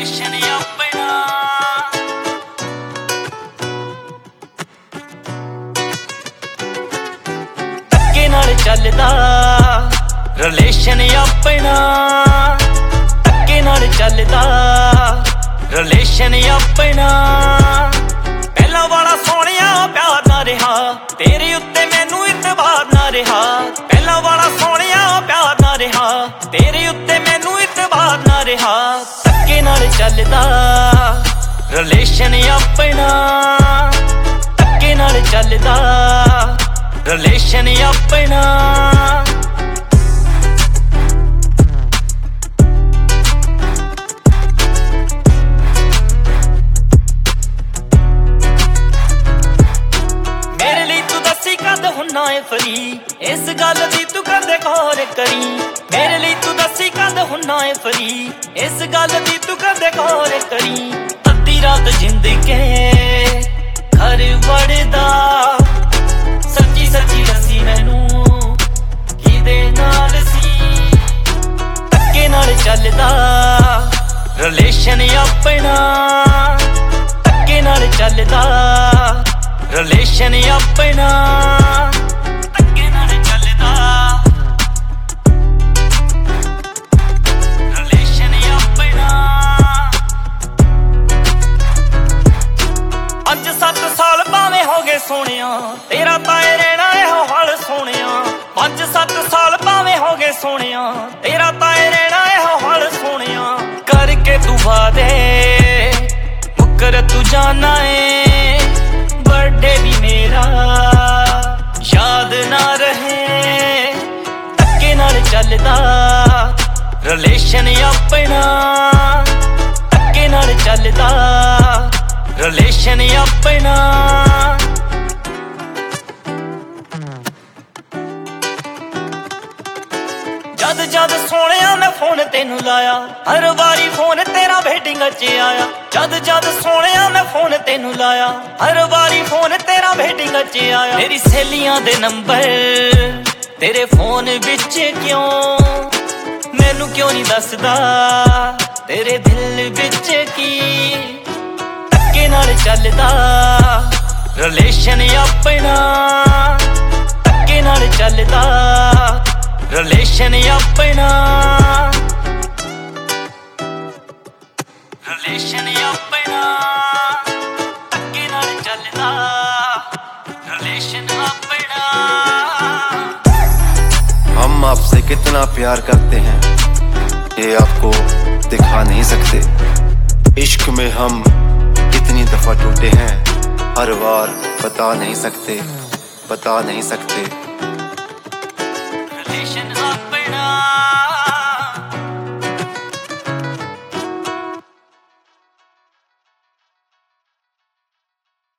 Relation ਆਪਣਾ ਧੱਕੇ ਨਾਲ ਚੱਲਦਾ ਰਿਲੇਸ਼ਨ ਆਪਣਾ ਧੱਕੇ ਨਾਲ ਚੱਲਦਾ ਰਿਲੇਸ਼ਨ ਆਪਣਾ ਪਹਿਲਾਂ ਵਾਲਾ ਸੋਹਣਿਆ ਪਿਆਰ ਨਾ ਰਿਹਾ ਤੇਰੇ ਉੱਤੇ ਮੈਨੂੰ ਇਤਬਾਰ ਨਾ ਰਿਹਾ ਪਹਿਲਾਂ ਵਾਲਾ ਸੋਹਣਿਆ ਪਿਆਰ ਨਾ ਰਿਹਾ ਤੇਰੇ ਉੱਤੇ ਮੈਨੂੰ ਇਤਬਾਰ ਨਾ ਰਿਹਾ ਧੱਕੇ ਨਾਲ ਚੱਲਦਾ ਰਿਲੇਸ਼ਨ ਆਪਣਾ ਧੱਕੇ ਨਾਲ ਚੱਲਦਾ ਰਿਲੇਸ਼ਨ ਆਪਣਾ ਹੁੰਨਾ ਏ ਫਰੀ ਇਸ ਗੱਲ ਦੀ ਤੂੰ ਕਦੇ ਗੌਰ ਕਰੀ ਮੇਰੇ ਲਈ ਤੂੰ ਦੱਸੀ ਕਦ ਹੁੰਨਾ ਏ ਫਰੀ ਇਸ ਗੱਲ ਦੀ ਤੂੰ ਕਦੇ ਗੌਰ ਕਰੀ ਅੱਧੀ ਰਾਤ ਜਿੰਦ ਕੇ ਘਰ ਵੜਦਾ ਸੱਚੀ ਸੱਚੀ ਦੱਸੀ ਮੈਨੂੰ ਕਿਹਦੇ ਨਾਲ ਸੀ ਧੱਕੇ ਨਾਲ ਚੱਲਦਾ ਰਿਲੇਸ਼ਨ ਆਪਣਾ ਧੱਕੇ ਨਾਲ ਚੱਲਦਾ ਰਿਲੇਸ਼ਨ ਆਪਣਾ ਧੱਕੇ ਨਾਲ ਚੱਲਦਾ ਰਿਲੇਸ਼ਨ ਆਪਣਾ 5-7 ਸਾਲ ਭਾਵੇਂ ਹੋ ਗਏ ਸੋਹਣਿਆ ਤੇਰਾ ਤਾਂ ਏ ਰਹਿਣਾ ਇਹੋ ਹਾਲ ਸੋਹਣਿਆ 5-7 ਸਾਲ ਭਾਵੇਂ ਹੋ ਗਏ ਸੋਹਣਿਆ ਤੇਰਾ ਤਾਂ ਏ ਰਹਿਣਾ ਇਹੋ ਹਾਲ ਸੋਹਣਿਆ ਕਰਕੇ ਤੂੰ ਵਾਦੇ ਮੁੱਕਰ ਤੂੰ ਜਾਣਾ ਏ ਬਰਥਡੇ ਵੀ ਮੇਰਾ ਯਾਦ ਨਾ ਰਹੇ ਧੱਕੇ ਨਾਲ ਚੱਲਦਾ ਰਿਲੇਸ਼ਨ ਆਪਣਾ ਧੱਕੇ ਨਾਲ ਚੱਲਦਾ ਰਿਲੇਸ਼ਨ ਆਪਣਾ ਜਦ ਸੋਹਣਿਆ ਮੈਂ ਫੋਨ ਤੈਨੂੰ ਲਾਇਆ ਹਰ ਵਾਰੀ ਫੋਨ ਤੇਰਾ ਵੇਟਿੰਗ 'ਚ ਆਇਆ ਜਦ ਸੋਹਣਿਆ ਮੈਂ ਫੋਨ ਤੈਨੂੰ ਲਾਇਆ ਹਰ ਵਾਰੀ ਫੋਨ ਤੇਰਾ ਵੇਟਿੰਗ 'ਚ ਆਇਆ ਮੇਰੀ ਸਹੇਲੀਆਂ ਦੇ ਨੰਬਰ ਤੇਰੇ ਫੋਨ ਵਿੱਚ ਕਿਉਂ ਮੈਨੂੰ ਕਿਉਂ ਨਹੀਂ ਦੱਸਦਾ ਤੇਰੇ ਦਿਲ ਵਿੱਚ ਕੀ ਧੱਕੇ ਨਾਲ ਚੱਲਦਾ ਰਿਲੇਸ਼ਨ ਆਪਣਾ ਧੱਕੇ ਨਾਲ ਚੱਲਦਾ ਰਿਲੇਸ਼ਨ ਆਪਣਾ ਰਿਲੇਸ਼ਨ ਆਪਣਾ ਧੱਕੇ ਨਾਲ ਚੱਲਦਾ रिलेशन अपना। हम आपसे कितना प्यार करते हैं ये आपको दिखा नहीं सकते। इश्क में हम कितनी दफा टूटे हैं हर बार बता नहीं सकते, बता नहीं सकते।